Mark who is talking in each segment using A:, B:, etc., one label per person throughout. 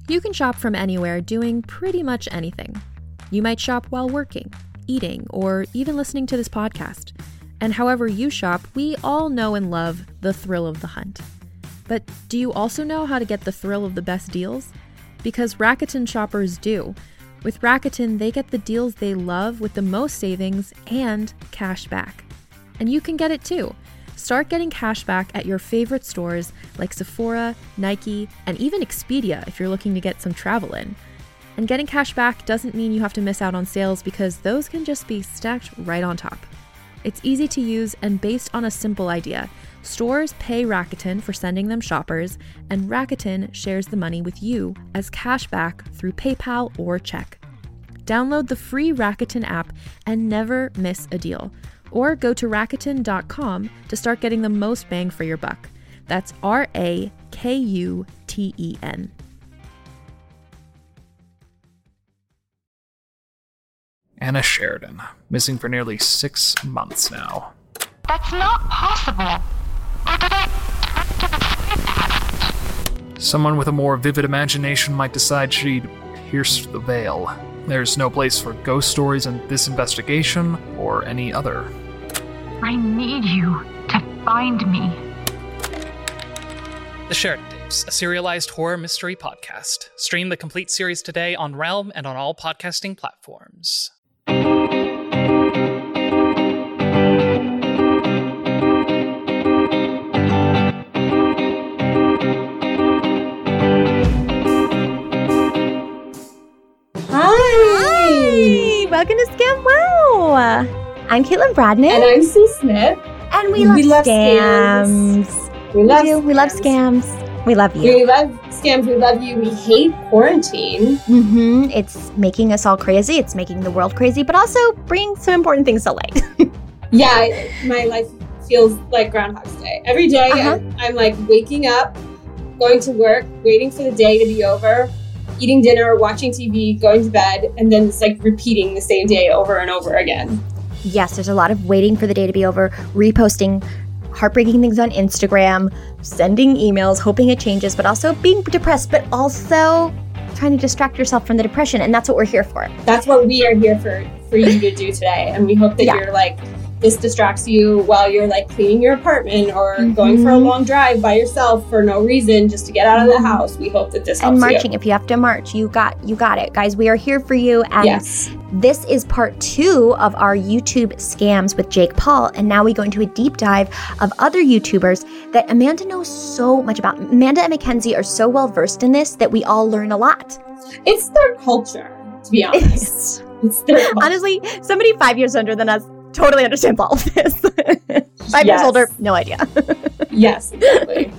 A: You can shop from anywhere doing pretty much anything. You might shop while working, eating, or even listening to this podcast. And however you shop, we all know and love the thrill of the hunt. But do you also know how to get the thrill of the best deals? Because Rakuten shoppers do. With Rakuten, they get the deals they love with the most savings and cash back. And you can get it too. Start getting cash back at your favorite stores like Sephora, Nike, and even Expedia if you're looking to get some travel in. And getting cash back doesn't mean you have to miss out on sales because those can just be stacked right on top. It's easy to use and based on a simple idea. Stores pay Rakuten for sending them shoppers, and Rakuten shares the money with you as cash back through PayPal or check. Download the free Rakuten app and never miss a deal. Or go to Rakuten.com to start getting the most bang for your buck. That's Rakuten.
B: Anna Sheridan, missing for nearly 6 months now.
C: That's not possible.
B: Someone with a more vivid imagination might decide she'd pierce the veil. There's no place for ghost stories in this investigation or any other.
C: I need you to find me.
D: The Sheridan Tapes, a serialized horror mystery podcast. Stream the complete series today on Realm and on all podcasting platforms.
E: Welcome to Scam Wow! I'm Caitlin Bradnick.
F: And I'm Sue Smith.
E: And we love scams.
F: We love
E: scams. We love you.
F: We love scams. We love you. We hate quarantine.
E: It's making us all crazy. It's making the world crazy, but also bringing some important things to light.
F: Yeah, my life feels like Groundhog's Day. Every day I'm like waking up, going to work, waiting for the day to be over, eating dinner, watching TV, going to bed, and then it's like repeating the same day over and over again.
E: Yes, there's a lot of waiting for the day to be over, reposting heartbreaking things on Instagram, sending emails, hoping it changes, but also being depressed, but also trying to distract yourself from the depression. And that's what we're here for.
F: That's what we are here for you to do today. And we hope that you're like, this distracts you while you're like cleaning your apartment or going for a long drive by yourself for no reason, just to get out of the house. We hope that this helps
E: you. And marching,
F: you.
E: If you have to march, you got it. Guys, we are here for you. And this is part 2 of our YouTube scams with Jake Paul. And now we go into a deep dive of other YouTubers that Amanda knows so much about. Amanda and Mackenzie are so well versed in this that we all learn a lot.
F: It's their culture, to be honest. It's their culture.
E: Honestly, somebody 5 years younger than us totally understands all of this. 5 years older, no idea.
F: Yes, exactly.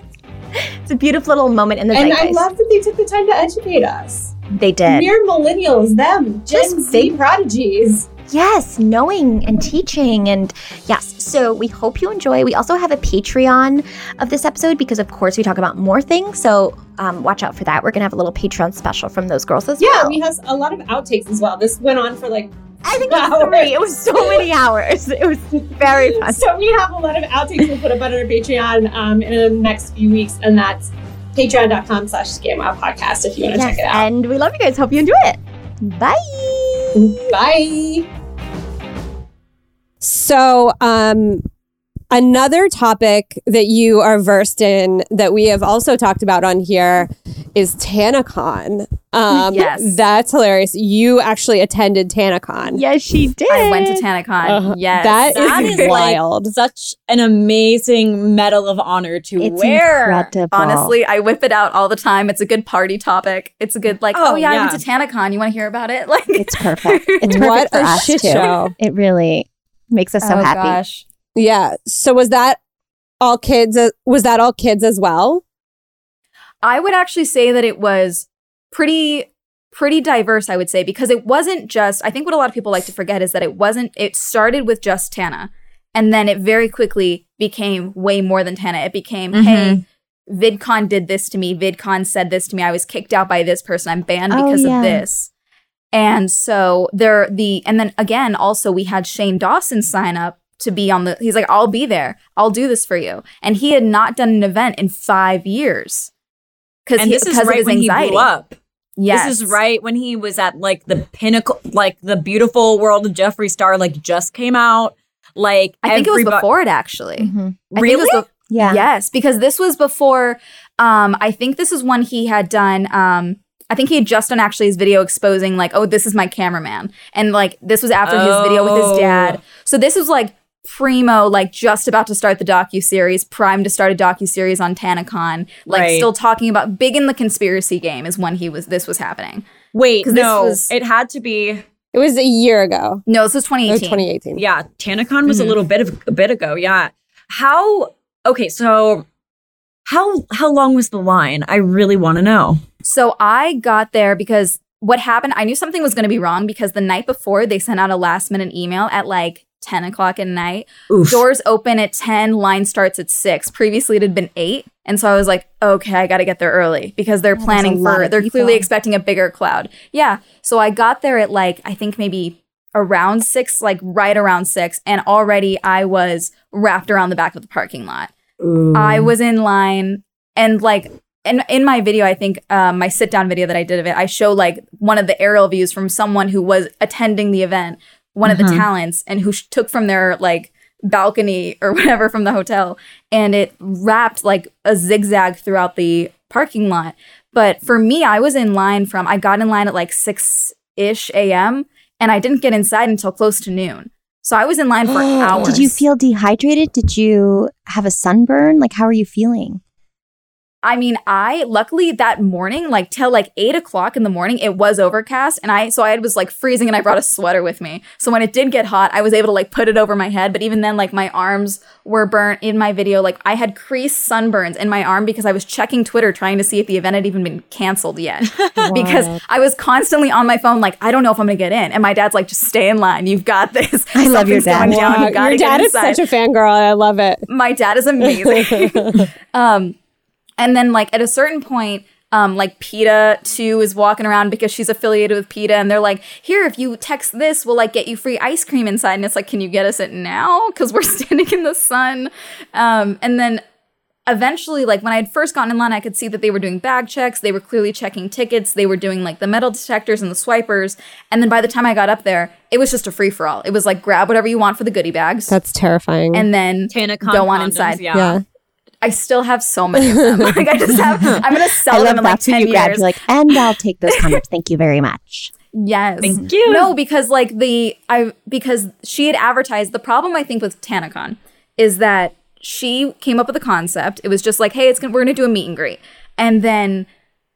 E: It's a beautiful little moment in the zeitgeist.
F: And I love that they took the time to educate us.
E: They did.
F: Mere millennials, them, Gen Z prodigies.
E: Yes, knowing and teaching. And yes, so we hope you enjoy. We also have a Patreon of this episode because, of course, we talk about more things. So watch out for that. We're going to have a little Patreon special from those girls as well.
F: Yeah, we have a lot of outtakes as well. This went on for like
E: I think it was 3. It was so many hours. It was very fun.
F: So we have a lot of outtakes we'll put up on our Patreon in the next few weeks, and that's patreon.com/ScamWowPodcast if you want to check it out.
E: And we love you guys. Hope you enjoy it. Bye.
F: Bye.
G: So, another topic that you are versed in that we have also talked about on here is TanaCon.
H: Yes.
G: That's hilarious. You actually attended TanaCon.
E: Yes, she did.
H: I went to TanaCon. Yes.
G: That is wild.
I: Like such an amazing medal of honor to wear.
E: Incredible.
H: Honestly, I whip it out all the time. It's a good party topic. It's a good I went to TanaCon. You want to hear about it? Like,
E: it's perfect. It's perfect
G: what
E: for
G: a
E: us
G: shit
E: too.
G: show.
E: It really makes us so happy.
H: Gosh.
G: Yeah. So was that all kids? Was that all kids as well?
H: I would actually say that it was pretty diverse, I would say, because it wasn't just, I think what a lot of people like to forget is that it started with just Tana, and then it very quickly became way more than Tana. It became, hey, VidCon did this to me. VidCon said this to me. I was kicked out by this person. I'm banned because of this. And so and then again, also we had Shane Dawson sign up to be on he's like, I'll be there. I'll do this for you. And he had not done an event in 5 years.
I: And this is right when he blew up.
H: Yes.
I: This is right when he was at like the pinnacle, like the beautiful world of Jeffree Star, like just came out. Like
H: I think it was before it actually.
G: Mm-hmm.
I: Really?
E: Yeah.
H: Yes, because this was before. I think this is when he had done. I think he had just done actually his video exposing like, oh, this is my cameraman, and like this was after his video with his dad. So this was like primo, like just about to start the docuseries, primed to start a docuseries on TanaCon, like still talking about big in the conspiracy game is when this was happening.
I: Wait, no, it had to be.
G: It was a year ago.
H: No, this was 2018.
G: 2018.
I: Yeah, TanaCon was a bit ago. Yeah. Okay, so how long was the line? I really want to know.
H: So I got there because what happened, I knew something was going to be wrong because the night before they sent out a last minute email at like 10 o'clock at night.
I: Oof.
H: Doors open at 10, line starts at 6. Previously it had been 8. And so I was like, okay, I got to get there early because they're planning they're clearly expecting a bigger crowd. Yeah. So I got there at like, I think maybe around 6, like right around 6. And already I was wrapped around the back of the parking lot.
I: Ooh.
H: I was in line and like, in my video, I think my sit down video that I did of it, I show like one of the aerial views from someone who was attending the event, one of the talents, and who took from their like balcony or whatever from the hotel, and it wrapped like a zigzag throughout the parking lot. But for me, I got in line at like 6-ish a.m. and I didn't get inside until close to noon. So I was in line for hours.
E: Did you feel dehydrated? Did you have a sunburn? Like, how are you feeling?
H: I mean, luckily that morning, like till like 8 o'clock in the morning, it was overcast. And I was like freezing and I brought a sweater with me. So when it did get hot, I was able to like put it over my head. But even then, like my arms were burnt in my video. Like I had creased sunburns in my arm because I was checking Twitter trying to see if the event had even been canceled yet. Because I was constantly on my phone, like, I don't know if I'm going to get in. And my dad's like, just stay in line. You've got this.
E: I love your dad.
G: Wow. Your dad is such a fangirl. I love it.
H: My dad is amazing. And then, like, at a certain point, like, PETA, too, is walking around because she's affiliated with PETA. And they're like, here, if you text this, we'll, like, get you free ice cream inside. And it's like, can you get us it now? Because we're standing in the sun. And then eventually, like, when I had first gotten in line, I could see that they were doing bag checks. They were clearly checking tickets. They were doing, like, the metal detectors and the swipers. And then by the time I got up there, it was just a free-for-all. It was like, grab whatever you want for the goodie bags.
G: That's terrifying.
H: And then
I: TanaCon
H: go on
I: condoms,
H: inside.
G: Yeah.
H: I still have so many of them. Like I'm going to sell them in like 10 years.
E: You're like, and I'll take those condoms. Thank you very much.
H: Yes.
I: Thank you.
H: No, because like because she had advertised, the problem I think with TanaCon is that she came up with a concept. It was just like, hey, we're going to do a meet and greet. And then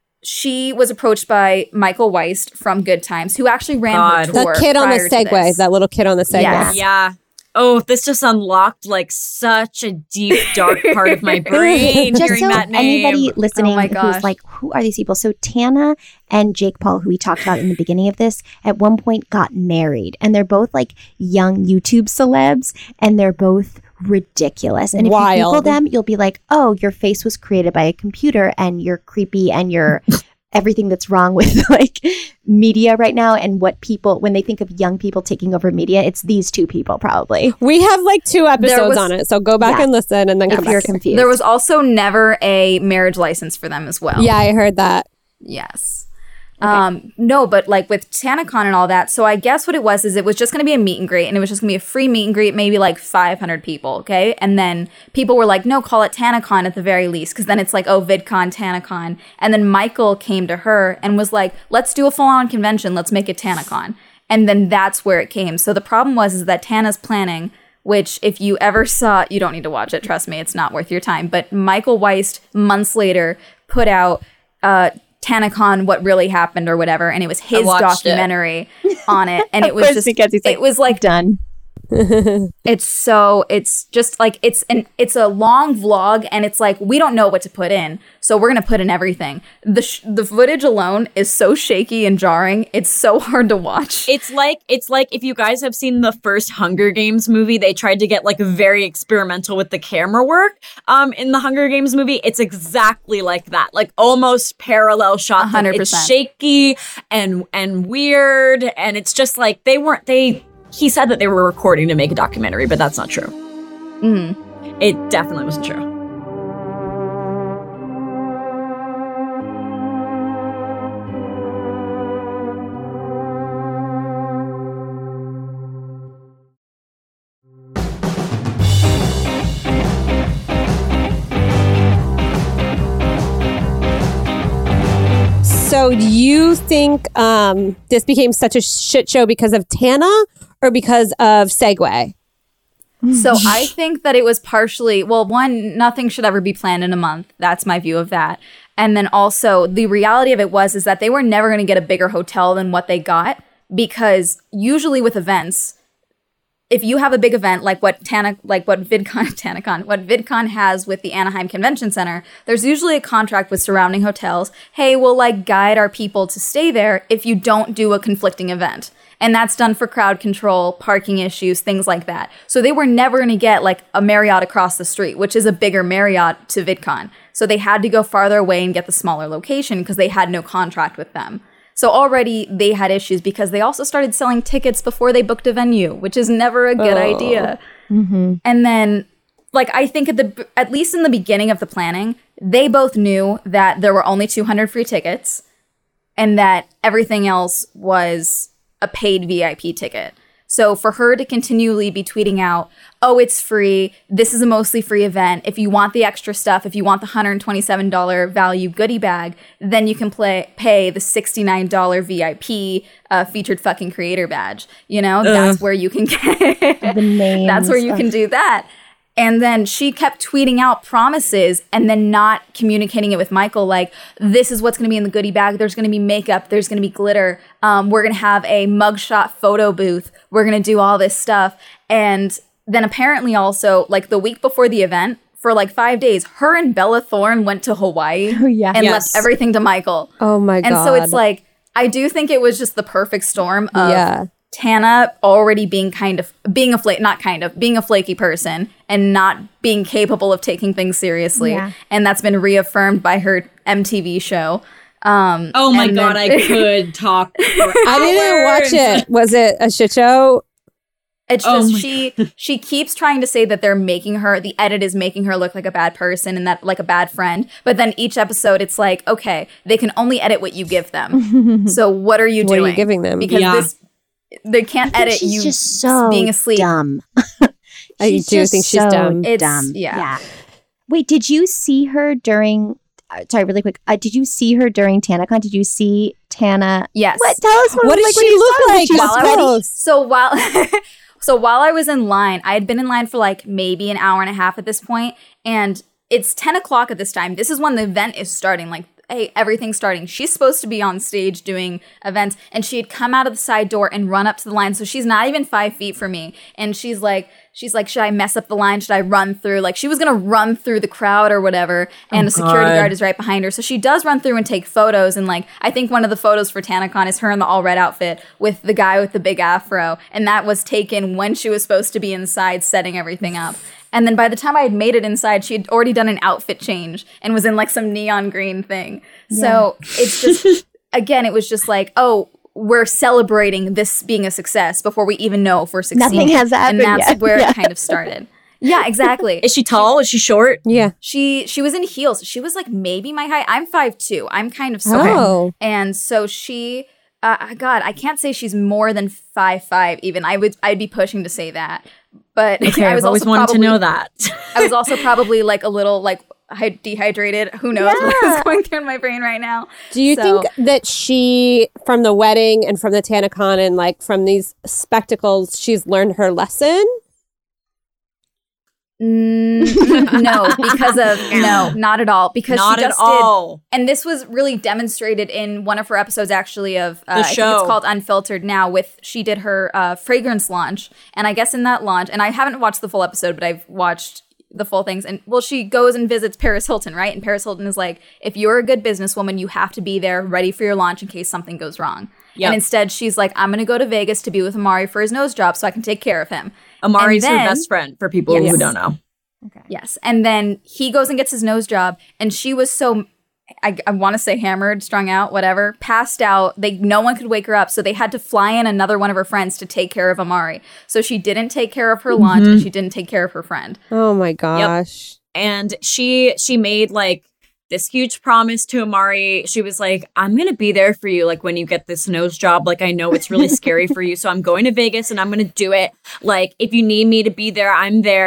H: she was approached by Michael Weist from Good Times, who actually ran her tour.
G: That kid on the Segway, that little kid on the Segway.
H: Yes.
I: Yeah. Oh, this just unlocked like such a deep, dark part of my brain
E: Just
I: hearing
E: so
I: that name.
E: anybody listening
H: my gosh.
E: who's like, who are these people? So Tana and Jake Paul, who we talked about in the beginning of this, at one point got married. And they're both like young YouTube celebs. And they're both ridiculous. And if you Google them, you'll be like, oh, your face was created by a computer and you're creepy and you're... everything that's wrong with like media right now and what people, when they think of young people taking over media, it's these two people probably.
G: We have like 2 episodes on it. So go back and listen and then come back.
E: If you're confused.
H: There was also never a marriage license for them as well.
G: Yeah, I heard that.
H: Yes. Okay. No, but like with TanaCon and all that, so I guess what it was is it was just going to be a meet and greet, and it was just going to be a free meet and greet, maybe like 500 people, okay? And then people were like, no, call it TanaCon at the very least, because then it's like, oh, VidCon, TanaCon. And then Michael came to her and was like, let's do a full-on convention, let's make it TanaCon. And then that's where it came. So the problem is that Tana's planning, which if you ever saw, you don't need to watch it, trust me, it's not worth your time. But Michael Weist, months later, put out TanaCon, What Really Happened or whatever, and it was his documentary on it, and it was just it was like
E: done.
H: It's just like it's a long vlog, and it's like we don't know what to put in, so we're gonna put in everything. The footage alone is so shaky and jarring. It's so hard to watch.
I: It's like if you guys have seen the first Hunger Games movie, they tried to get like very experimental with the camera work. In the Hunger Games movie, it's exactly like that, like almost parallel shots.
H: 100%.
I: It's shaky and weird, and it's just like he said that they were recording to make a documentary, but that's not true. It definitely wasn't true.
G: So do you think this became such a shit show because of Tana or because of Segway?
H: So I think that it was partially, well, one, nothing should ever be planned in a month. That's my view of that. And then also the reality of it is that they were never going to get a bigger hotel than what they got, because usually with events, if you have a big event like what VidCon has with the Anaheim Convention Center, there's usually a contract with surrounding hotels. Hey, we'll like guide our people to stay there if you don't do a conflicting event. And that's done for crowd control, parking issues, things like that. So they were never going to get like a Marriott across the street, which is a bigger Marriott to VidCon. So they had to go farther away and get the smaller location because they had no contract with them. So already they had issues because they also started selling tickets before they booked a venue, which is never a good idea. Mm-hmm. And then, like, I think at least in the beginning of the planning, they both knew that there were only 200 free tickets and that everything else was a paid VIP ticket. So for her to continually be tweeting out, oh, it's free, this is a mostly free event, if you want the extra stuff, if you want the $127 value goodie bag, then you can pay the $69 VIP featured fucking creator badge. You know, that's where you can get
E: the names.
H: That's where you can do that. And then she kept tweeting out promises and then not communicating it with Michael, like, this is what's going to be in the goodie bag. There's going to be makeup. There's going to be glitter. We're going to have a mugshot photo booth. We're going to do all this stuff. And then apparently also, like, the week before the event, for like 5 days, her and Bella Thorne went to Hawaii and left everything to Michael.
G: Oh, my God.
H: And so it's like, I do think it was just the perfect storm of Tana already being being a flaky person and not being capable of taking things seriously. Yeah. And that's been reaffirmed by her MTV show.
I: Oh my God, I could talk for hours.
G: I didn't watch it. Was it a shit show?
H: It's just she keeps trying to say that the edit is making her look like a bad person and that like a bad friend. But then each episode, it's like, okay, they can only edit what you give them. So what are you doing?
G: What are you giving them?
H: Because they can't edit you
E: just so
H: being asleep.
E: Dumb.
G: I do think she's dumb.
H: It's
E: dumb.
H: Yeah.
E: Wait, did you see her during? Sorry, really quick. Did you see her during TanaCon? Did you see Tana?
H: Yes.
E: What? Tell us
G: what does she look like?
H: So while I was in line, I had been in line for like maybe an hour and a half at this point, and it's 10 o'clock at this time. This is when the event is starting. Like, hey, everything's starting. She's supposed to be on stage doing events, and she had come out of the side door and run up to the line. So she's not even 5 feet from me. And she's like, should I mess up the line? Should I run through? Like, she was going to run through the crowd or whatever. And a security guard is right behind her. So she does run through and take photos. And like, I think one of the photos for TanaCon is her in the all red outfit with the guy with the big afro. And that was taken when she was supposed to be inside setting everything up. And then by the time I had made it inside, she had already done an outfit change and was in like some neon green thing. So it's just, again, it was just like, oh, we're celebrating this being a success before we even know if we're succeeding.
E: Nothing has happened
H: And that's
E: yet.
H: where it kind of started. Yeah, exactly.
I: Is she tall? Is she short?
G: Yeah.
H: She was in heels. She was like maybe my height. I'm 5'2". I'm kind of short.
G: Oh.
H: And so she, God, I can't say she's more than 5'5" even. I'd be pushing to say that. But
I: Okay,
H: I was
I: always
H: also
I: wanted
H: probably,
I: to know that.
H: I was also probably like a little like dehydrated. Who knows what is going through in my brain right now?
G: Do you think that she, from the wedding and from the TanaCon and like from these spectacles, she's learned her lesson?
H: No, not at all. Because
I: Not
H: she
I: at
H: just
I: all.
H: did, and this was really demonstrated in one of her episodes, actually, of
I: The
H: I think
I: show.
H: it's called Unfiltered Now. She did her fragrance launch, and I guess in that launch, and I haven't watched the full episode, but I've watched the full things. And well, she goes and visits Paris Hilton, right? And Paris Hilton is like, if you're a good businesswoman, you have to be there, ready for your launch in case something goes wrong.
I: Yep.
H: And instead, she's like, I'm going to go to Vegas to be with Amari for his nose job so I can take care of him.
I: Amari's
H: And
I: her
H: then-
I: best friend, for people who don't know.
E: Okay.
H: Yes. And then he goes and gets his nose job, and she was so, I want to say hammered, strung out, whatever, passed out. No one could wake her up, so they had to fly in another one of her friends to take care of Amari. So she didn't take care of her lunch, and she didn't take care of her friend.
G: Oh my gosh.
I: And she made like this huge promise to Amari. She was like, I'm going to be there for you. Like when you get this nose job, like I know it's really scary for you. So I'm going to Vegas and I'm going to do it. Like if you need me to be there, I'm there.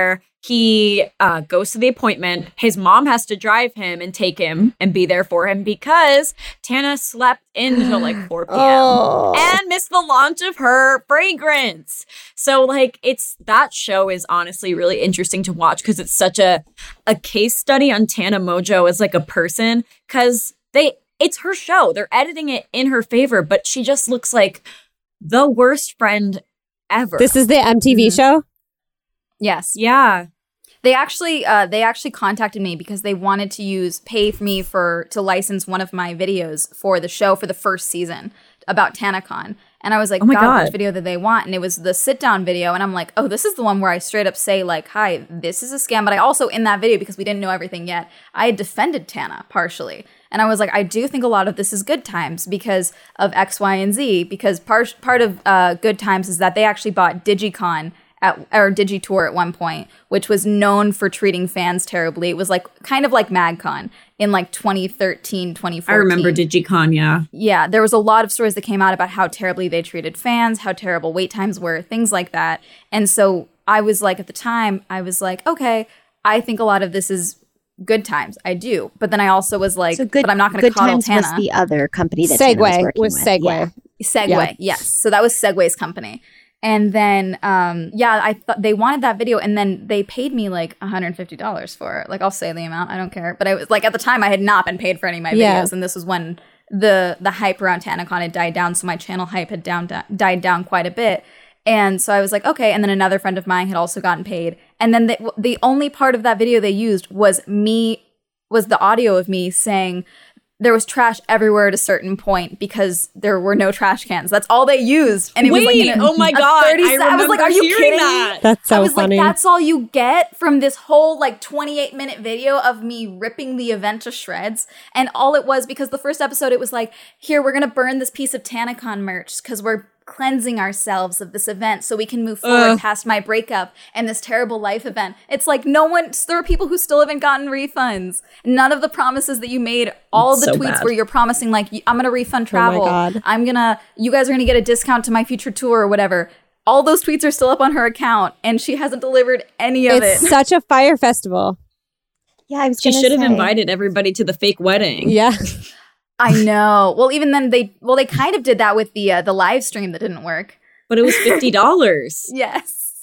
I: he goes to the appointment. His mom has to drive him and take him and be there for him because Tana slept until like 4 p.m. and missed the launch of her fragrance. So like that show is honestly really interesting to watch because it's such a case study on Tana Mongeau as like a person because it's her show. They're editing it in her favor, but she just looks like the worst friend ever.
G: This is the MTV show?
H: Yes.
I: Yeah.
H: They actually contacted me because they wanted to pay for me to license one of my videos for the show for the first season about TanaCon. And I was like,
I: oh my God,
H: which video did they want? And it was the sit down video. And I'm like, oh, this is the one where I straight up say like, hi, this is a scam. But I also, in that video, because we didn't know everything yet, I had defended Tana partially. And I was like, I do think a lot of this is Good Times because of X, Y, and Z. Because part of Good Times is that they actually bought Digicon or Digitour at one point, which was known for treating fans terribly. It was like kind of like MagCon in like 2013, 2014.
I: I remember Digicon, yeah.
H: Yeah, there was a lot of stories that came out about how terribly they treated fans, how terrible wait times were, things like that. And so I was like, at the time, I was like, okay, I think a lot of this is Good Times. I do. But then I also was like, but I'm not going to coddle Tana.
E: Good Times was the other company that Tana was working with.
G: Segway.
E: Yeah.
H: Segway, yes. So that was Segway's company. And then, I thought they wanted that video, and then they paid me like $150 for it. Like, I'll say the amount, I don't care. But I was like, at the time, I had not been paid for any of my videos, and this was when the hype around TanaCon had died down, so my channel hype had died down quite a bit. And so I was like, okay. And then another friend of mine had also gotten paid, and then the only part of that video they used was the audio of me saying there was trash everywhere at a certain point because there were no trash cans. That's all they used. And it was like,
I: oh my God.
H: I was like, are you kidding me?
G: That's so funny.
H: Like, that's all you get from this whole like 28-minute video of me ripping the event to shreds. And all it was, because the first episode, it was like, here, we're going to burn this piece of TanaCon merch because we're cleansing ourselves of this event so we can move forward past my breakup and this terrible life event. It's like there are people who still haven't gotten refunds. None of the promises that you made, all the tweets where you're promising like, I'm going to refund travel. You guys are going to get a discount to my future tour or whatever. All those tweets are still up on her account and she hasn't delivered any of it.
G: It's such a fire festival.
E: Yeah,
I: she should have invited everybody to the fake wedding.
G: Yeah.
H: I know. Well, even then they kind of did that with the live stream that didn't work.
I: But it was $50.
H: Yes.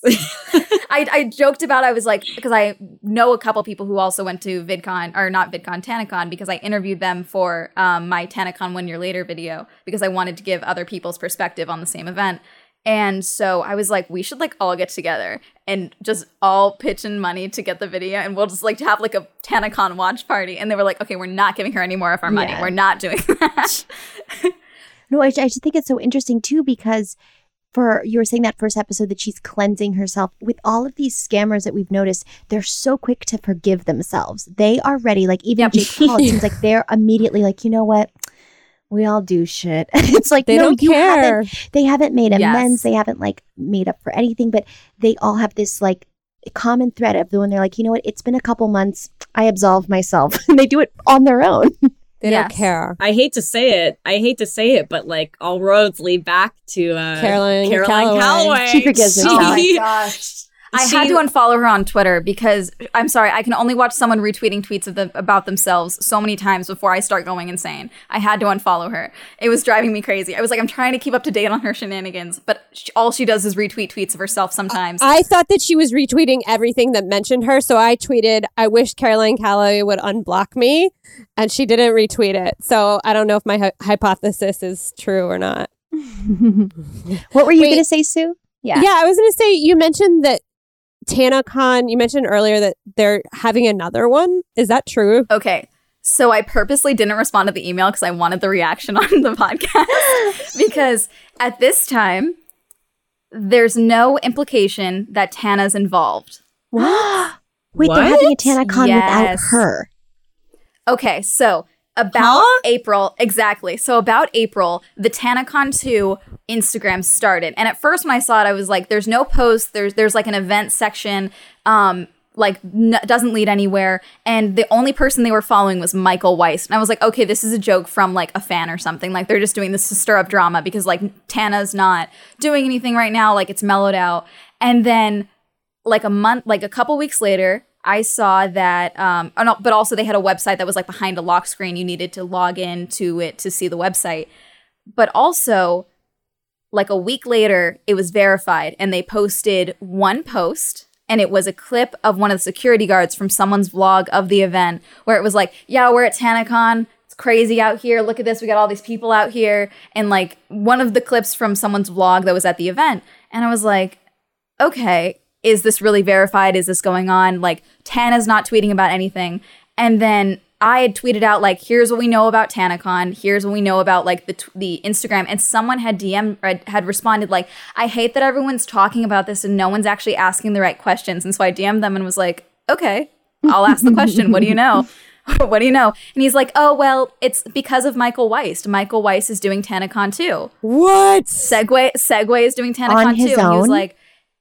H: I joked about, I was like, because I know a couple people who also went to VidCon, or not VidCon, TanaCon, because I interviewed them for my TanaCon 1 year later video because I wanted to give other people's perspective on the same event. And so I was like, we should like all get together and just all pitch in money to get the video, and we'll just like have like a TanaCon watch party. And they were like, okay, we're not giving her any more of our money. We're not doing that.
E: No, I just think it's so interesting too, because you were saying that first episode that she's cleansing herself. With all of these scammers that we've noticed, they're so quick to forgive themselves. They are ready. Like even Jake Paul, it seems like they're immediately like, you know what? We all do shit. It's like,
G: they don't care.
E: They haven't made amends. Yes. They haven't like made up for anything, but they all have this like common thread of when they're like, you know what? It's been a couple months. I absolve myself. And they do it on their own.
G: They don't care.
I: I hate to say it, but like all roads lead back to
G: Caroline Calloway.
E: She forgives herself.
H: Oh my gosh. I had to unfollow her on Twitter because, I'm sorry, I can only watch someone retweeting tweets about themselves so many times before I start going insane. I had to unfollow her. It was driving me crazy. I was like, I'm trying to keep up to date on her shenanigans, but all she does is retweet tweets of herself sometimes.
G: I thought that she was retweeting everything that mentioned her, so I tweeted, I wish Caroline Calloway would unblock me, and she didn't retweet it. So I don't know if my hypothesis is true or not.
E: What were you going to say, Sue?
G: Yeah, I was going to say, you mentioned that TanaCon, you mentioned earlier that they're having another one. Is that true?
H: Okay. So I purposely didn't respond to the email because I wanted the reaction on the podcast. Because at this time, there's no implication that Tana's involved.
E: What? Wait, they're having a TanaCon without her.
H: Okay, so about April, exactly. So about April, the TanaCon 2 Instagram started. And at first when I saw it, I was like, there's no post. There's like an event section, doesn't lead anywhere. And the only person they were following was Michael Weiss. And I was like, okay, this is a joke from like a fan or something. Like they're just doing this to stir up drama because like Tana's not doing anything right now. Like it's mellowed out. And then like a couple weeks later, I saw that, but also they had a website that was like behind a lock screen. You needed to log in to it to see the website. But also, like a week later, it was verified and they posted one post and it was a clip of one of the security guards from someone's vlog of the event where it was like, yeah, we're at TanaCon. It's crazy out here. Look at this. We got all these people out here. And like one of the clips from someone's vlog that was at the event. And I was like, okay, is this really verified? Is this going on? Like Tana's not tweeting about anything. And then I had tweeted out like, here's what we know about TanaCon. Here's what we know about like the Instagram. And someone had had responded like, I hate that everyone's talking about this and no one's actually asking the right questions. And so I DM'd them and was like, okay, I'll ask the question. What do you know? What do you know? And he's like, oh, well, it's because of Michael Weiss. Michael Weiss is doing TanaCon too.
G: What?
H: Segway is doing TanaCon
E: on his
H: too.
E: own?
H: And he was like,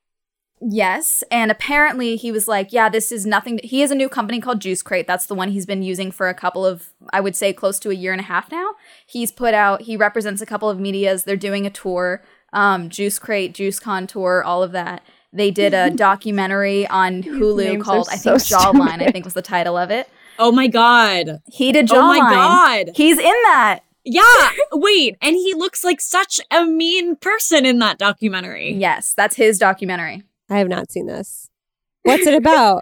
H: yes. And apparently he was like, yeah, this is nothing. He has a new company called Juice Crate. That's the one he's been using for a couple of, I would say close to a year and a half now. He represents a couple of medias. They're doing a tour, Juice Crate, JuiceCon tour, all of that. They did a documentary on Hulu called, I think, Jawline, I think was the title of it.
I: Oh my God.
H: He did Jawline.
I: Oh my God.
H: He's in that.
I: Yeah, wait, and he looks like such a mean person in that documentary.
H: Yes, that's his documentary.
G: I have not seen this. What's it about?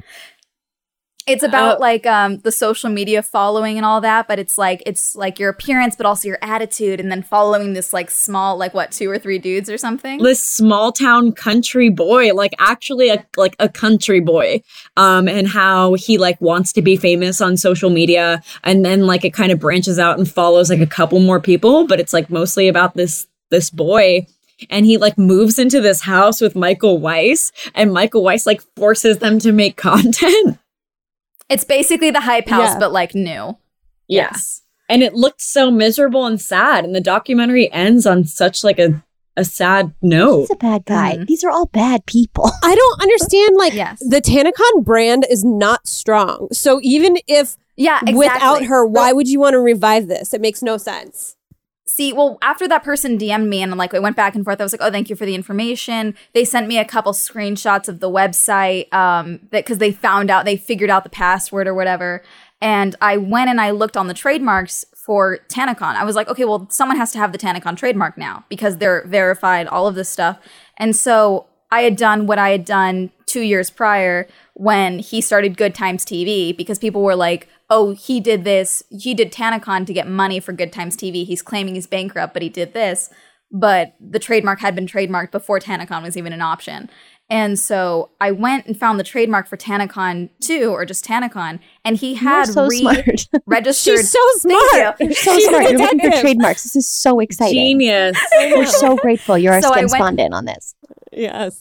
H: It's about like the social media following and all that, but it's like your appearance, but also your attitude, and then following this like small, like what, 2 or 3 dudes or something.
I: This small town country boy, like actually a country boy, and how he like wants to be famous on social media, and then like it kind of branches out and follows like a couple more people, but it's like mostly about this boy. And he like moves into this house with Michael Weiss, and Michael Weiss like forces them to make content.
H: It's basically the Hype House, but like new.
I: Yes. And it looked so miserable and sad. And the documentary ends on such like a sad note.
E: He's a bad guy. These are all bad people.
G: I don't understand. Like the TanaCon brand is not strong. So even if without her, why would you want to revive this? It makes no sense.
H: See, well, after that person DM'd me and like I went back and forth, I was like, oh, thank you for the information. They sent me a couple screenshots of the website because they figured out the password or whatever. And I went and I looked on the trademarks for TanaCon. I was like, okay, well, someone has to have the TanaCon trademark now because they're verified, all of this stuff. And so I had done what I had done 2 years prior when he started Good Times TV, because people were like, oh, he did this. He did TanaCon to get money for Good Times TV. He's claiming he's bankrupt, but he did this. But the trademark had been trademarked before TanaCon was even an option. And so I went and found the trademark for TanaCon 2, or just TanaCon, and he had registered.
G: She's so smart.
E: You're so smart. You're looking for trademarks. This is so exciting.
I: Genius.
E: We're so grateful you're our correspondent on this.
G: Yes.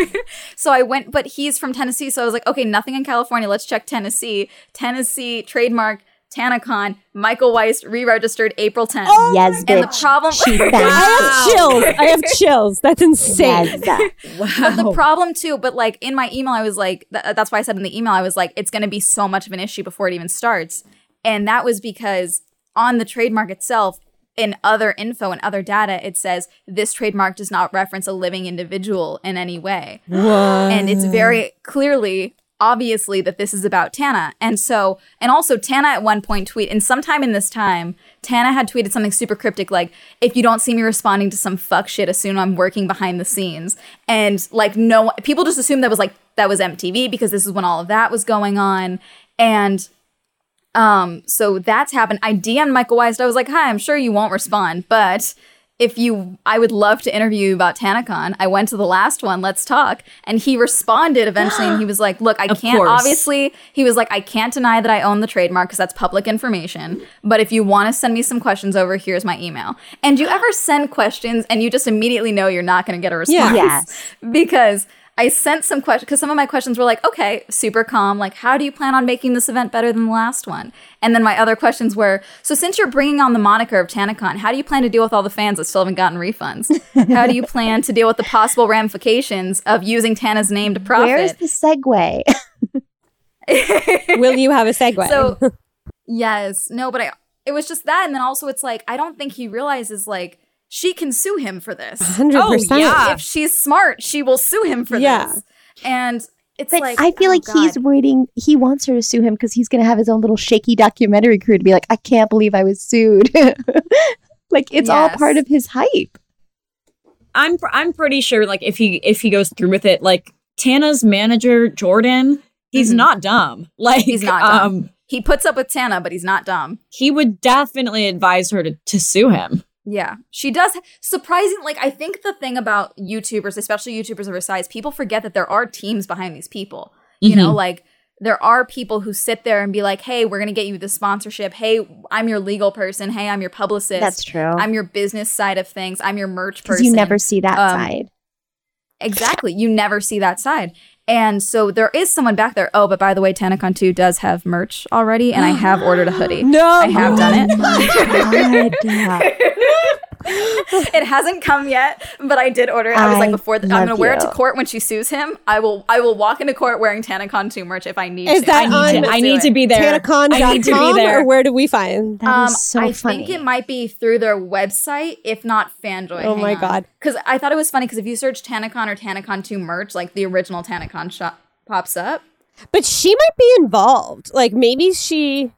H: So I went, but he's from Tennessee. So I was like, okay, nothing in California. Let's check Tennessee. Tennessee trademark, TanaCon, Michael Weiss re-registered April 10th.
E: Oh, yes, bitch.
H: And the problem,
G: I have chills. That's insane.
E: Yes.
H: Wow. But the problem too, but like in my email, I was like, that's why I said in the email, I was like, it's going to be so much of an issue before it even starts. And that was because on the trademark itself, in other info and other data, it says this trademark does not reference a living individual in any way.
G: What?
H: And it's very clearly, obviously, that this is about Tana. And also Tana at one point and sometime in this time, Tana had tweeted something super cryptic like, if you don't see me responding to some fuck shit, assume I'm working behind the scenes. And like, no, people just assumed that was MTV because this is when all of that was going on. And so that's happened. I DM'd Michael Weiss. I was like, hi, I'm sure you won't respond, but I would love to interview you about TanaCon. I went to the last one, let's talk. And he responded eventually and he was like, look, I can't deny that I own the trademark because that's public information. But if you want to send me some questions over, here's my email. And you ever send questions and you just immediately know you're not going to get a response?
E: Yes.
H: Because I sent some questions, because some of my questions were like, okay, super calm, like, how do you plan on making this event better than the last one? And then my other questions were, so since you're bringing on the moniker of TanaCon, how do you plan to deal with all the fans that still haven't gotten refunds? How do you plan to deal with the possible ramifications of using Tana's name to profit?
E: Where's the segue?
G: Will you have a segue?
H: So, yes. No, but it was just that. And then also it's like, I don't think he realizes, like, she can sue him for this.
G: 100%.
H: Oh, yeah. If she's smart, she will sue him for this. And It's
E: but
H: like
E: I feel like he's waiting. He wants her to sue him because he's going to have his own little shaky documentary crew to be like, I can't believe I was sued. Like it's all part of his hype.
I: I'm pretty sure like if he goes through with it, like Tana's manager Jordan, he's not dumb. Like
H: he's not dumb. He puts up with Tana, but he's not dumb.
I: He would definitely advise her to sue him.
H: Yeah, she does. Surprising. Like, I think the thing about YouTubers, especially YouTubers of her size, people forget that there are teams behind these people. You know, like there are people who sit there and be like, hey, we're going to get you the sponsorship. Hey, I'm your legal person. Hey, I'm your publicist.
E: That's true.
H: I'm your business side of things. I'm your merch person.
E: You never see that side.
H: Exactly. You never see that side. And so there is someone back there. Oh, but by the way, TanaCon 2 does have merch already, and I have ordered a hoodie.
G: No,
H: I have done it.
E: God.
H: It hasn't come yet, but I did order it. I was like, before I'm going to wear it to court when she sues him. I will walk into court wearing TanaCon 2 merch if I need to.
G: Is that
I: I need to be there.
G: TanaCon.com, or where do we find?
E: That is so funny.
H: I think it might be through their website, if not Fanjoy.
G: Oh my God.
H: Because I thought it was funny because if you search TanaCon or TanaCon 2 merch, like the original TanaCon shop pops up.
G: But she might be involved. Like maybe she...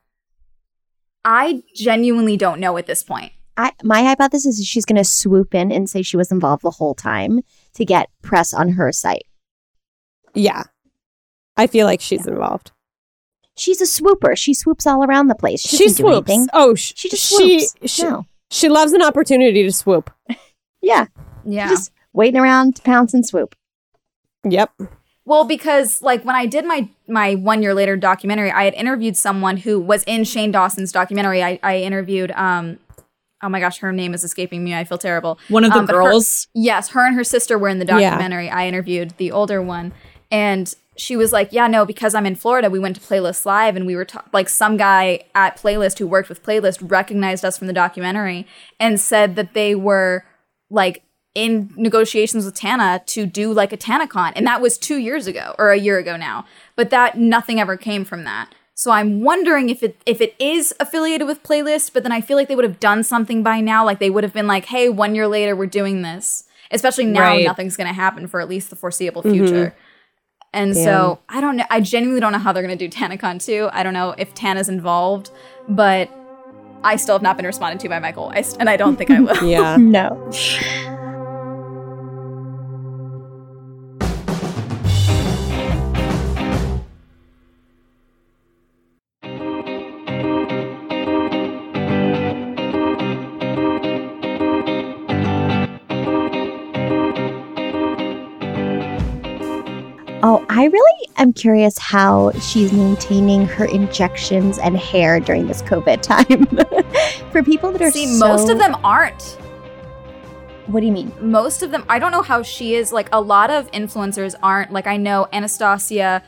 H: I genuinely don't know at this point.
E: My hypothesis is she's going to swoop in and say she was involved the whole time to get press on her site.
G: Yeah. I feel like she's involved.
E: She's a swooper. She swoops all around the place.
G: She swoops. Oh,
E: she just swoops.
G: She loves an opportunity to swoop.
E: Yeah. Just waiting around to pounce and swoop.
G: Yep.
H: Well, because like when I did my 1 year later documentary, I had interviewed someone who was in Shane Dawson's documentary. I interviewed, oh my gosh, her name is escaping me. I feel terrible.
I: One of the girls?
H: Her and her sister were in the documentary. Yeah. I interviewed the older one. And she was like, yeah, no, because I'm in Florida, we went to Playlist Live and we were like some guy at Playlist who worked with Playlist recognized us from the documentary and said that they were like in negotiations with Tana to do like a TanaCon. And that was 2 years ago or a year ago now. But that nothing ever came from that. So I'm wondering if it is affiliated with Playlist, but then I feel like they would have done something by now. Like they would have been like, hey, 1 year later, we're doing this. Especially now, nothing's going to happen for at least the foreseeable future. And so I don't know. I genuinely don't know how they're going to do TanaCon 2. I don't know if Tana's involved, but I still have not been responded to by Michael. And I don't think I will.
G: Yeah.
E: No. Oh, I really am curious how she's maintaining her injections and hair during this COVID time. For people that are
H: most of them aren't.
E: What do you mean?
H: Most of them, I don't know how she is. Like, a lot of influencers aren't. Like, I know Anastasia,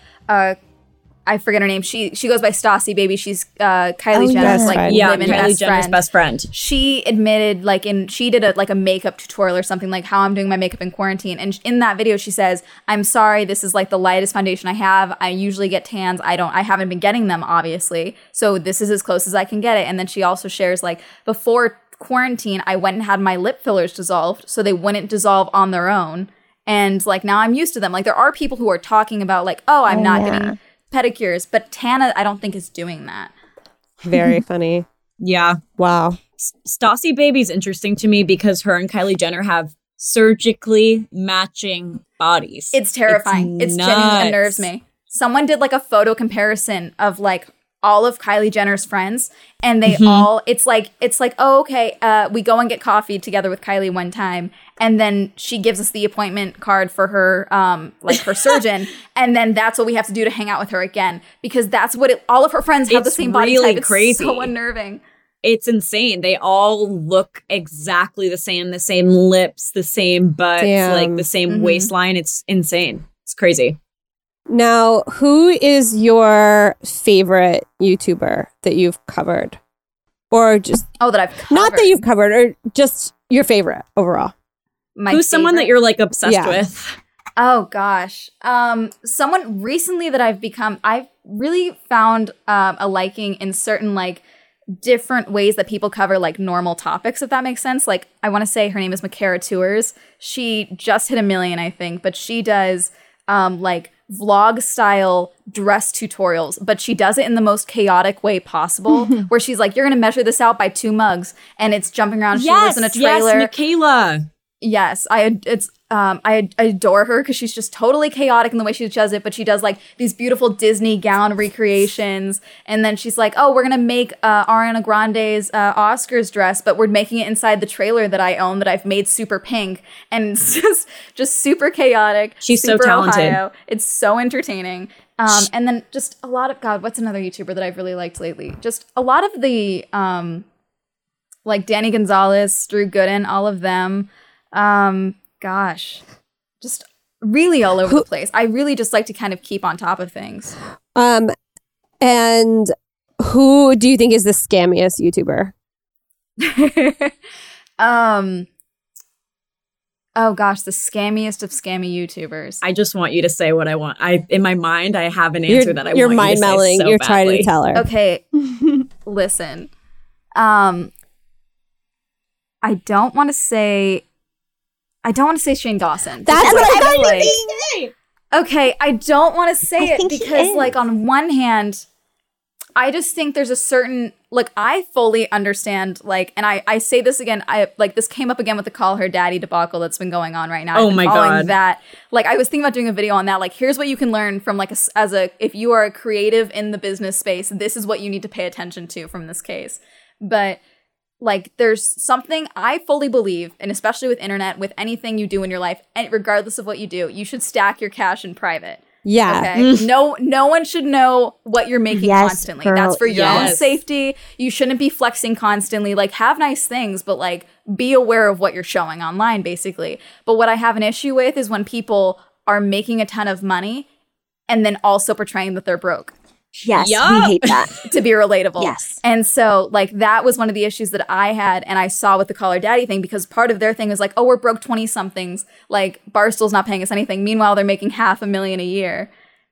H: I forget her name. She goes by Stassi, baby. She's Kylie Jenner's
I: Kylie Jenner's best friend.
H: She admitted, she did a makeup tutorial or something, like how I'm doing my makeup in quarantine. And in that video, she says, "I'm sorry, this is like the lightest foundation I have. I usually get tans. I haven't been getting them, obviously. So this is as close as I can get it." And then she also shares, like, before quarantine, I went and had my lip fillers dissolved so they wouldn't dissolve on their own. And like now I'm used to them. Like there are people who are talking about like, oh, I'm not getting pedicures, but Tana I don't think is doing that.
G: Very funny.
I: Yeah.
G: Wow.
I: Stassi Baby's interesting to me because her and Kylie Jenner have surgically matching bodies.
H: It's terrifying. It's genuinely unnerves me. Someone did like a photo comparison of like all of Kylie Jenner's friends, and they all, it's like, oh, okay, we go and get coffee together with Kylie one time, and then she gives us the appointment card for her, her surgeon, and then that's what we have to do to hang out with her again, because that's what all of her friends have the same body type. It's crazy. So unnerving.
I: It's insane. They all look exactly the same lips, the same butts, like the same waistline. It's insane. It's crazy.
G: Now, who is your favorite YouTuber that you've covered? Or just...
H: Oh, that I've covered.
G: Not that you've covered, or just your favorite overall.
I: Who's someone that you're like obsessed with?
H: Oh, gosh. Someone recently that I've really found a liking in certain like different ways that people cover like normal topics, if that makes sense. Like I want to say her name is Makara Tours. She just hit 1 million, I think, but she does like vlog style dress tutorials, but she does it in the most chaotic way possible, where she's like, you're going to measure this out by 2 mugs, and it's jumping around. She lives in a trailer.
I: Yes, Michaela.
H: Yes, I adore her because she's just totally chaotic in the way she does it, but she does like these beautiful Disney gown recreations, and then she's like, oh, we're gonna make Ariana Grande's Oscars dress, but we're making it inside the trailer that I own that I've made super pink, and it's just super chaotic.
I: She's
H: super
I: so talented.
H: Ohio. It's so entertaining. And then just a lot of, God, what's another YouTuber that I've really liked lately? Just a lot of the like Danny Gonzalez, Drew Gooden, all of them. Gosh, just really all over the place. I really just like to kind of keep on top of things.
G: And who do you think is the scammiest YouTuber?
H: Oh gosh, the scammiest of scammy YouTubers.
I: I just want you to say what I want. In my mind, I have an answer that I want you to say.
G: You're mind melding.
I: So
G: you're
I: badly.
G: trying to tell her.
H: Okay, listen. I don't want to say Shane Dawson.
E: That's what I was
H: like,
E: thinking.
H: Okay, I don't want to say it because, like, on one hand, I just think there's a certain, like, I fully understand, like, and I say this again, this came up again with the Call Her Daddy debacle that's been going on right now.
I: Oh my God.
H: That, like, I was thinking about doing a video on that. Like, here's what you can learn from, like, if you are a creative in the business space, this is what you need to pay attention to from this case. But, like, there's something I fully believe, and especially with internet, with anything you do in your life, and regardless of what you do, you should stack your cash in private.
G: Yeah.
H: Okay. No one should know what you're making constantly.
E: Girl,
H: That's for your own safety. You shouldn't be flexing constantly. Like, have nice things, but like be aware of what you're showing online, basically. But what I have an issue with is when people are making a ton of money and then also portraying that they're broke.
E: Yes, we hate that.
H: To be relatable.
E: Yes.
H: And so, like, that was one of the issues that I had and I saw with the Call Her Daddy thing, because part of their thing was like, oh, we're broke 20-somethings. Like, Barstool's not paying us anything. Meanwhile, they're making $500,000 a year.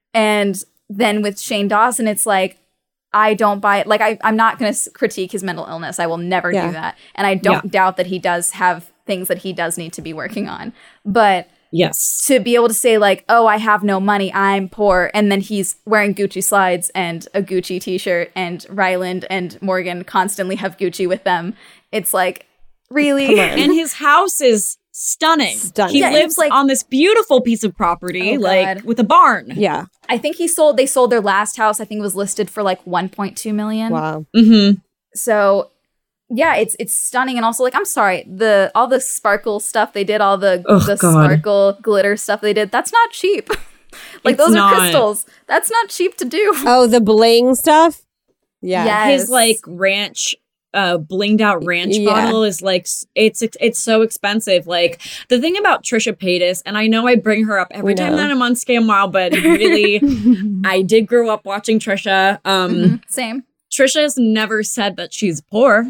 H: And then with Shane Dawson, it's like, I don't buy it. Like, I'm not going to critique his mental illness. I will never do that. And I don't doubt that he does have things that he does need to be working on. But
I: yes,
H: to be able to say like, oh, I have no money, I'm poor, and then he's wearing Gucci slides and a Gucci t-shirt, and Ryland and Morgan constantly have Gucci with them. It's like, really?
I: And his house is stunning. He lives like on this beautiful piece of property, with a barn.
G: Yeah.
H: I think they sold their last house. I think it was listed for like $1.2 million.
G: Wow.
I: Mm-hmm.
H: So yeah, it's stunning. And also, like, I'm sorry, all the sparkle stuff they did, all the sparkle glitter stuff they did, that's not cheap. Like, those are crystals. That's not cheap to do.
G: Oh, the bling stuff? Yeah.
H: Yes.
I: His like ranch blinged out ranch bottle is like, it's so expensive. Like, the thing about Trisha Paytas, and I know I bring her up every time that I'm on Scam Wow, but really I did grow up watching Trisha.
H: Same.
I: Trisha has never said that she's poor.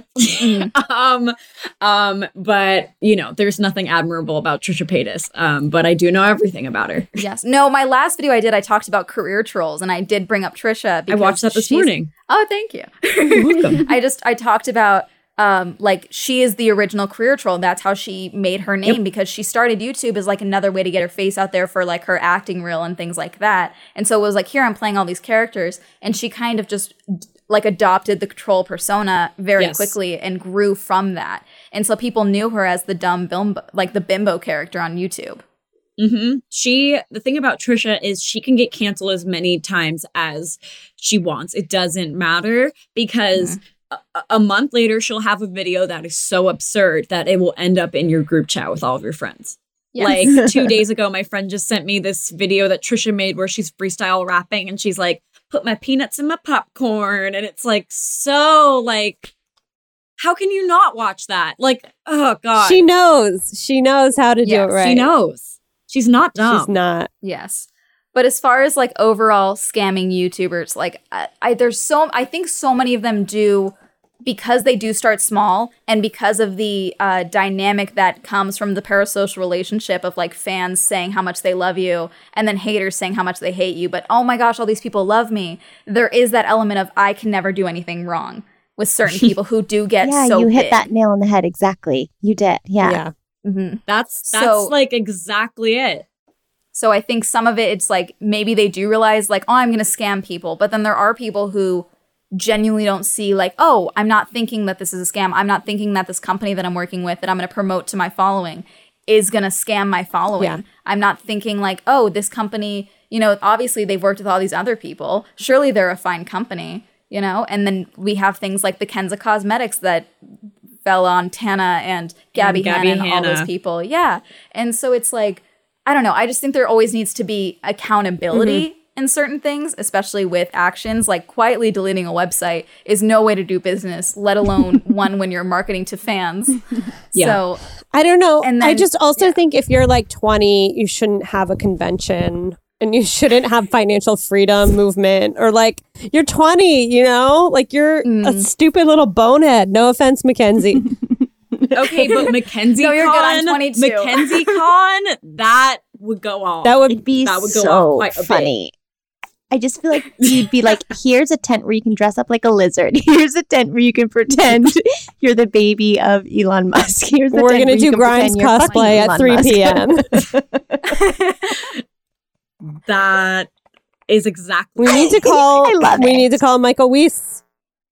I: But you know, there's nothing admirable about Trisha Paytas. But I do know everything about her.
H: Yes. No, my last video I talked about career trolls, and I did bring up Trisha.
I: I watched that this morning.
H: Oh, thank you.
I: You're welcome.
H: I talked about like, she is the original career troll. That's how she made her name, because she started YouTube as like another way to get her face out there for like her acting reel and things like that. And so it was like, here I'm playing all these characters, and she kind of just like adopted the troll persona very quickly and grew from that. And so people knew her as the dumb bimbo, like the bimbo character on YouTube.
I: Mm-hmm. The thing about Trisha is she can get canceled as many times as she wants. It doesn't matter, because a month later she'll have a video that is so absurd that it will end up in your group chat with all of your friends. Yes. Like 2 days ago, my friend just sent me this video that Trisha made where she's freestyle rapping, and she's like, put my peanuts in my popcorn. And it's like, so like, how can you not watch that? Like, oh God.
G: She knows how to do it right.
I: She knows. She's not dumb.
G: She's not.
H: Yes. But as far as like overall scamming YouTubers, like I think so many of them do, because they do start small, and because of the dynamic that comes from the parasocial relationship of like fans saying how much they love you and then haters saying how much they hate you. But oh my gosh, all these people love me. There is that element of I can never do anything wrong with certain people who do get so
E: you hit
H: big.
E: that nail on the head. Exactly. You did. Yeah.
H: Mm-hmm.
I: That's like exactly it.
H: So I think some of it, it's like maybe they do realize like, oh, I'm going to scam people. But then there are people who genuinely don't see like, oh, I'm not thinking that this is a scam. I'm not thinking that this company that I'm working with that I'm going to promote to my following is going to scam my following. Yeah. I'm not thinking like, oh, this company, you know, obviously they've worked with all these other people. Surely they're a fine company, you know? And then we have things like the Kenza Cosmetics that fell on Tana and Gabby Hanna and all those people. Yeah. And so it's like, I don't know. I just think there always needs to be accountability in certain things, especially with actions. Like quietly deleting a website is no way to do business, let alone one when you're marketing to fans. So
G: I don't know. And then, I just also think if you're like 20, you shouldn't have a convention and you shouldn't have financial freedom movement, or like you're 20, you know, like you're a stupid little bonehead. No offense, Mackenzie.
I: Okay, but Mackenzie
H: you're good. I'm 22.
I: Mackenzie Con, that would go on.
E: That would go so quite funny. I just feel like you'd be like, here's a tent where you can dress up like a lizard. Here's a tent where you can pretend you're the baby of Elon Musk. We're
G: going to do Grimes cosplay at 3 p.m.
I: That is exactly.
G: We need to call Michael Weiss.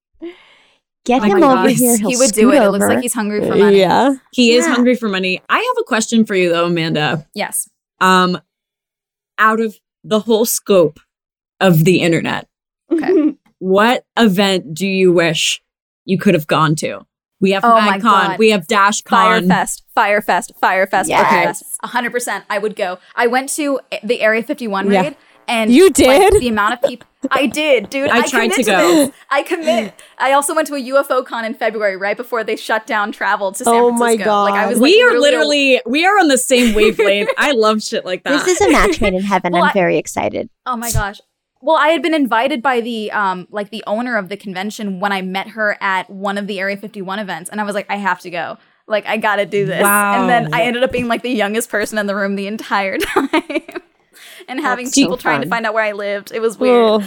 E: Get him over here.
H: He would do it. It looks like he's hungry for money.
G: Yeah.
I: He is hungry for money. I have a question for you though, Amanda.
H: Yes.
I: Out of the whole scope of the internet,
H: okay,
I: what event do you wish you could have gone to? We have MagCon, we have DashCon.
H: Firefest.
E: Yes.
H: Okay. 100%. I would go. I went to the Area 51 raid. And
G: you did?
H: Like, the amount of people I did, dude.
I: I tried to go.
H: I commit. I also went to a UFO con in February, right before they shut down travel to San Francisco.
G: Oh my god!
H: Like I was.
I: We are on the same wavelength. I love shit like that.
E: This is a match made in heaven. I'm very excited.
H: Oh my gosh. Well, I had been invited by the the owner of the convention when I met her at one of the Area 51 events, and I was like, I have to go. Like I gotta do this.
I: Wow.
H: And then I ended up being like the youngest person in the room the entire time. And having people trying to find out where I lived. It was weird.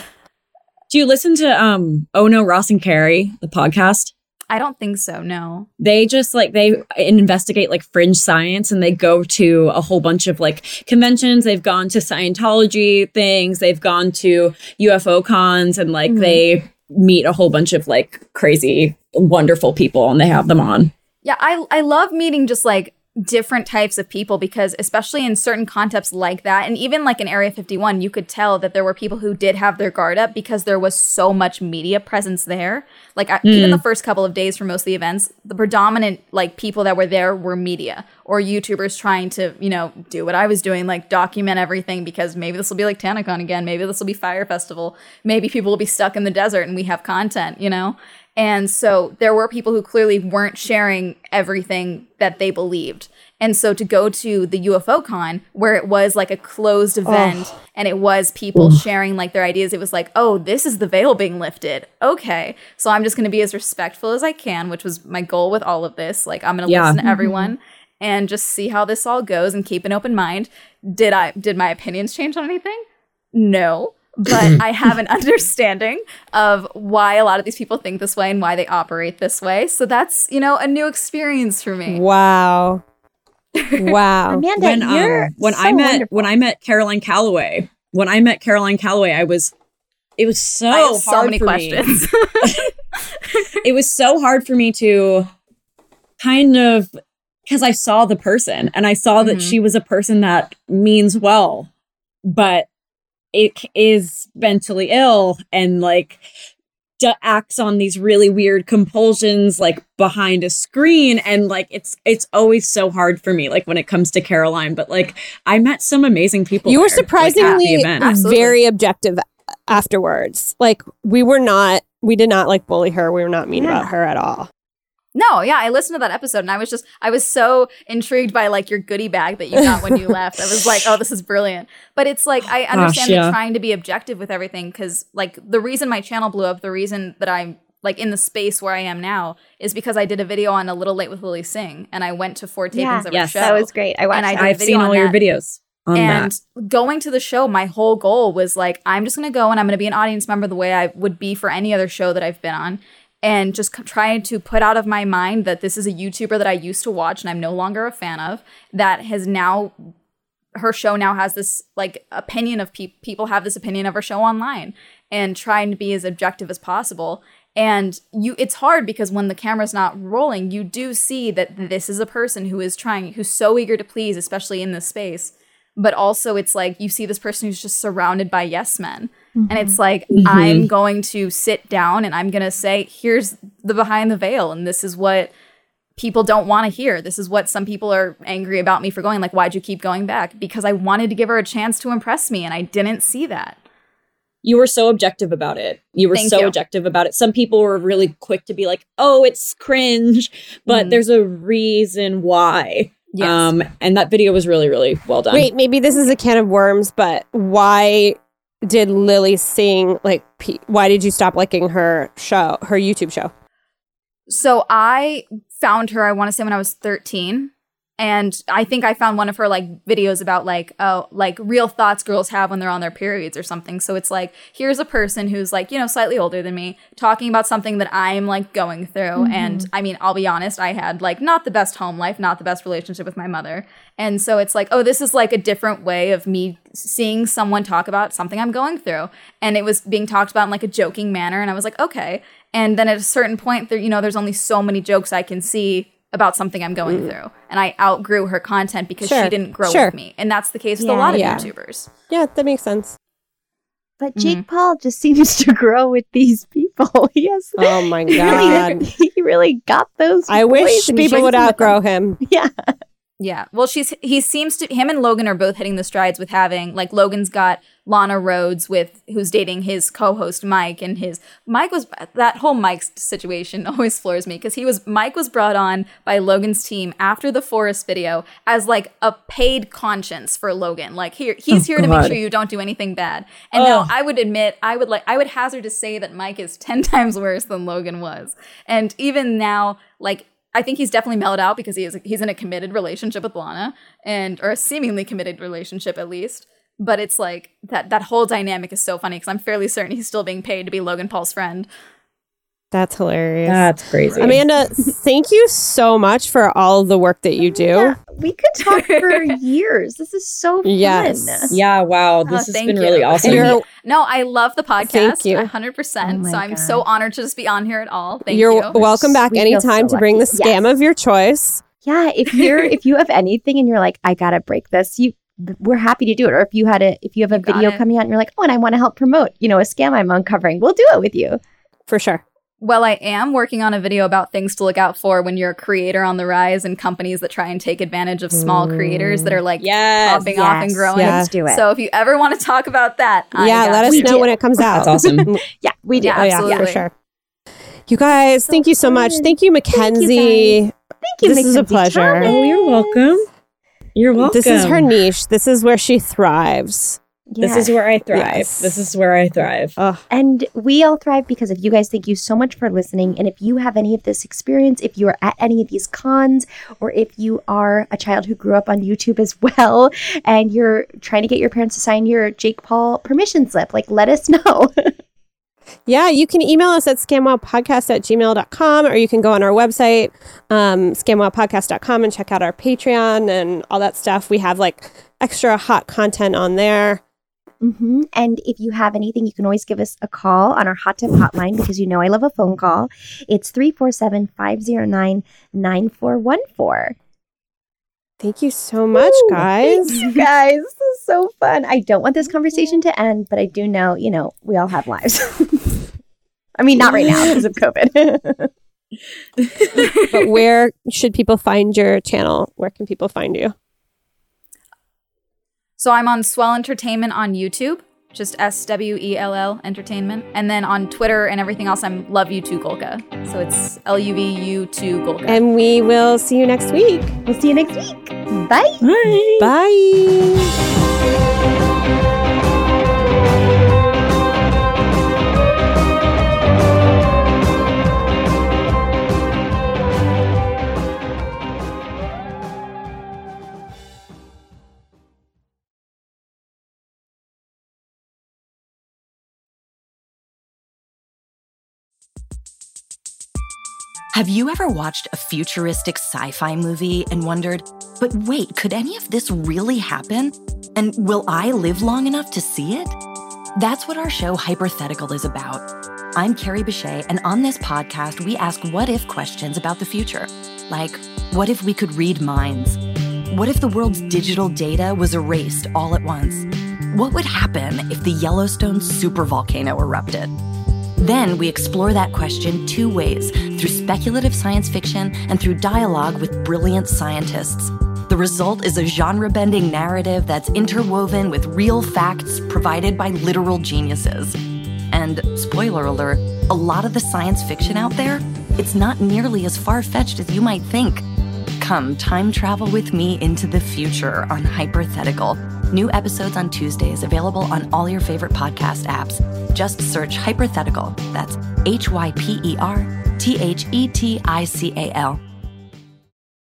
I: Do you listen to Oh No, Ross and Carrie, the podcast?
H: I don't think so, no.
I: They just they investigate like fringe science, and they go to a whole bunch of like conventions. They've gone to Scientology things. They've gone to UFO cons, and like they meet a whole bunch of like crazy, wonderful people, and they have them on.
H: Yeah, I love meeting just like different types of people, because especially in certain contexts like that, and even like in Area 51, you could tell that there were people who did have their guard up because there was so much media presence there. Like even the first couple of days for most of the events, the predominant like people that were there were media or YouTubers trying to, you know, do what I was doing, like document everything, because maybe this will be like TanaCon again, maybe this will be Fire Festival, maybe people will be stuck in the desert and we have content, you know? And so there were people who clearly weren't sharing everything that they believed. And so to go to the UFO con, where it was like a closed event and it was people sharing like their ideas, it was like, oh, this is the veil being lifted. Okay. So I'm just going to be as respectful as I can, which was my goal with all of this. Like I'm going to listen to everyone and just see how this all goes and keep an open mind. Did my opinions change on anything? No. But I have an understanding of why a lot of these people think this way and why they operate this way. So that's, you know, a new experience for me.
G: Wow.
E: Amanda,
I: when I met Caroline Calloway, it was so
H: I have
I: hard
H: so many
I: for
H: questions.
I: It was so hard for me to kind of, because I saw the person and I saw that she was a person that means well, but it is mentally ill and like acts on these really weird compulsions like behind a screen, and like it's always so hard for me like when it comes to Caroline. But like I met some amazing people.
G: You were surprisingly very objective afterwards. Like we did not like bully her. We were not mean about her at all.
H: No, yeah, I listened to that episode and I was so intrigued by like your goodie bag that you got when you left. I was like, oh, this is brilliant. But it's like, I understand that trying to be objective with everything, because like the reason my channel blew up, the reason that I'm like in the space where I am now is because I did a video on A Little Late with Lily Singh, and I went to 4 tapings of her show.
E: That was great.
I: I've seen all your videos on that.
H: Going to the show, my whole goal was like, I'm just going to go and I'm going to be an audience member the way I would be for any other show that I've been on. And just trying to put out of my mind that this is a YouTuber that I used to watch and I'm no longer a fan of, that has now her show now has this like opinion of people have this opinion of her show online and trying to be as objective as possible. And it's hard because when the camera's not rolling, you do see that this is a person who's so eager to please, especially in this space. But also it's like you see this person who's just surrounded by yes men. Mm-hmm. And it's like, I'm going to sit down and I'm going to say, here's the behind the veil. And this is what people don't want to hear. This is what some people are angry about me for going. Like, why'd you keep going back? Because I wanted to give her a chance to impress me. And I didn't see that.
I: You were so objective about it. Objective about it. Some people were really quick to be like, oh, it's cringe. But there's a reason why. Yes. And that video was really, really well done.
G: Wait, maybe this is a can of worms, but why did Lily sing, like, why did you stop liking her YouTube show?
H: So I found her, I want to say when I was 13. And I think I found one of her like videos about like real thoughts girls have when they're on their periods or something. So it's like, here's a person who's like, slightly older than me talking about something that I'm like going through. Mm-hmm. And I mean, I'll be honest, I had like not the best home life, not the best relationship with my mother. And so it's like, oh, this is like a different way of me seeing someone talk about something I'm going through. And it was being talked about in like a joking manner. And I was like, okay. And then at a certain point, there's only so many jokes I can see about something I'm going through. And I outgrew her content because she didn't grow with me. And that's the case with a lot of YouTubers.
G: Yeah, that makes sense.
E: But Jake Paul just seems to grow with these people. Yes.
G: Oh my God.
E: He really got those.
G: I wish people would outgrow him.
E: Yeah.
H: Yeah. Well, him and Logan are both hitting the strides with having, like, Logan's got Lana Rhoades who's dating his co-host Mike, and that whole Mike's situation always floors me because Mike was brought on by Logan's team after the Forest video as like a paid conscience for Logan. Like he's here to make sure you don't do anything bad. And now I would admit, I would hazard to say that Mike is 10 times worse than Logan was. And even now, like, I think he's definitely mellowed out because he's in a committed relationship with Lana, or a seemingly committed relationship at least. But it's like that whole dynamic is so funny because I'm fairly certain he's still being paid to be Logan Paul's friend.
G: That's hilarious.
I: That's crazy.
G: Amanda, thank you so much for all of the work that you do.
E: Yeah, we could talk for years. This is so fun.
G: Yes.
I: Yeah, wow. This has been really awesome.
H: No, I love the podcast.
G: Thank you.
H: 100%. So I'm so honored to just be on here at all. Thank
G: you.
H: You're
G: welcome back anytime to bring the scam of your choice.
E: Yeah, if you have anything and you're like, I gotta break this, we're happy to do it. Or if you have a video coming out and you're like, oh, and I want to help promote, a scam I'm uncovering, we'll do it with you.
G: For sure.
H: Well, I am working on a video about things to look out for when you're a creator on the rise and companies that try and take advantage of small creators that are like popping off and growing.
E: Let's do it.
H: So if you ever want to talk about that,
G: let us know when it comes out.
I: That's awesome.
E: Yeah, we do.
H: Yeah, absolutely.
G: For sure. You guys, thank you so much. Thank you, Mackenzie.
E: Thank you.
G: This is a pleasure.
I: Oh, you're welcome. You're welcome.
G: This is her niche. This is where she thrives.
I: Yes. This is where I thrive. Yes. This is where I thrive.
E: And we all thrive because of you guys. Thank you so much for listening. And if you have any of this experience, if you are at any of these cons, or if you are a child who grew up on YouTube as well, and you're trying to get your parents to sign your Jake Paul permission slip, like, let us know.
G: Yeah, you can email us at scamwowpodcast@gmail.com, or you can go on our website, scamwowpodcast.com, and check out our Patreon and all that stuff. We have like extra hot content on there.
E: Mm-hmm. And if you have anything, you can always give us a call on our Hot Tip hotline because I love a phone call. It's 347-509-9414.
G: Thank you so much, guys.
E: Thank you guys. This is so fun. I don't want this conversation to end, but I do know, we all have lives. I mean, not right now because of COVID.
G: But where should people find your channel? Where can people find you?
H: So I'm on Swell Entertainment on YouTube, just SWELL Entertainment. And then on Twitter and everything else, I'm Love You 2 Golka. So it's LUVU2 Golka.
G: And we will see you next week.
E: We'll see you next week. Bye.
I: Bye.
G: Bye.
J: Have you ever watched a futuristic sci-fi movie and wondered, but wait, could any of this really happen? And will I live long enough to see it? That's what our show Hypothetical is about. I'm Carrie Bechet, and on this podcast, we ask what-if questions about the future. Like, what if we could read minds? What if the world's digital data was erased all at once? What would happen if the Yellowstone supervolcano erupted? Then we explore that question two ways, through speculative science fiction and through dialogue with brilliant scientists. The result is a genre-bending narrative that's interwoven with real facts provided by literal geniuses. And, spoiler alert, a lot of the science fiction out there, it's not nearly as far-fetched as you might think. Come time travel with me into the future on Hypothetical. New episodes on Tuesdays, available on all your favorite podcast apps. Just search Hypothetical. That's Hyperthetical.